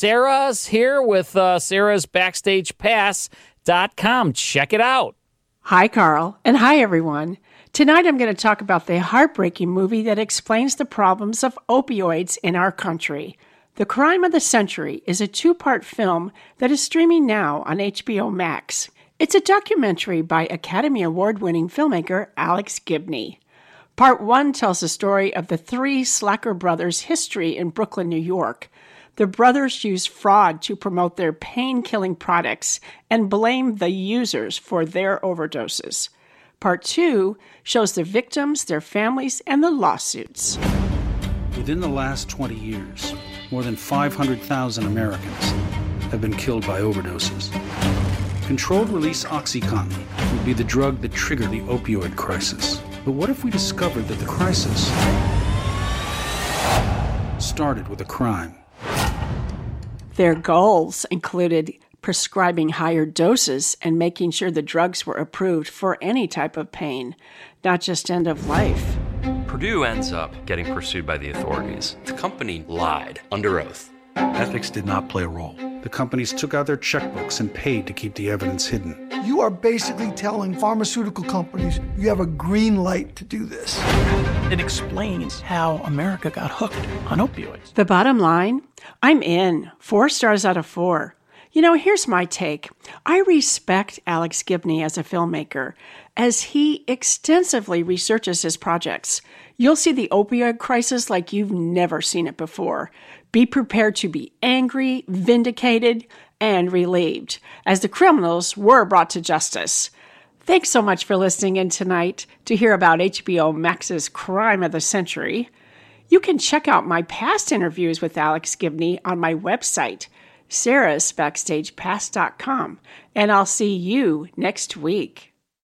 Sarah's here with Sarah's BackstagePass.com. Check it out. Hi, Carl, and hi, everyone. Tonight I'm going to talk about the heartbreaking movie that explains the problems of opioids in our country. The Crime of the Century is a two-part film that is streaming now on HBO Max. It's a documentary by Academy Award-winning filmmaker Alex Gibney. Part 1 tells the story of the three Slacker brothers' history in Brooklyn, New York. The brothers used fraud to promote their pain-killing products and blame the users for their overdoses. Part 2 shows the victims, their families, and the lawsuits. Within the last 20 years, more than 500,000 Americans have been killed by overdoses. Controlled-release OxyContin would be the drug that triggered the opioid crisis. But what if we discovered that the crisis started with a crime? Their goals included prescribing higher doses and making sure the drugs were approved for any type of pain, not just end of life. Purdue ends up getting pursued by the authorities. The company lied under oath. Ethics did not play a role. The companies took out their checkbooks and paid to keep the evidence hidden. You are basically telling pharmaceutical companies you have a green light to do this. It explains how America got hooked on opioids. The bottom line, I'm in. 4 stars out of 4. You know, here's my take. I respect Alex Gibney as a filmmaker, as he extensively researches his projects. You'll see the opioid crisis like you've never seen it before. Be prepared to be angry, vindicated, and relieved, as the criminals were brought to justice. Thanks so much for listening in tonight to hear about HBO Max's Crime of the Century. You can check out my past interviews with Alex Gibney on my website, sarahsbackstagepass.com, and I'll see you next week.